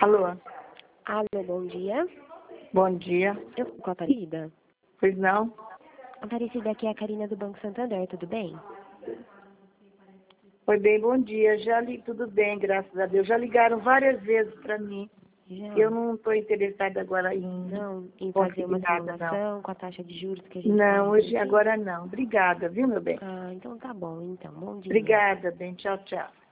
Alô? Alô, bom dia. Bom dia. Eu com a Aparecida? Pois não? Aparecida, aqui é a Karina do Banco Santander, tudo bem? Foi bem, bom dia. Tudo bem, graças a Deus. Já ligaram várias vezes para mim. Já? Eu não estou interessada agora em Não, em fazer conseguir uma nada, não. simulação com a taxa de juros que a gente Não, hoje, aqui? agora não. Obrigada, viu, meu bem? Ah, então tá bom, então. Bom dia. Obrigada, bem. Tchau, tchau.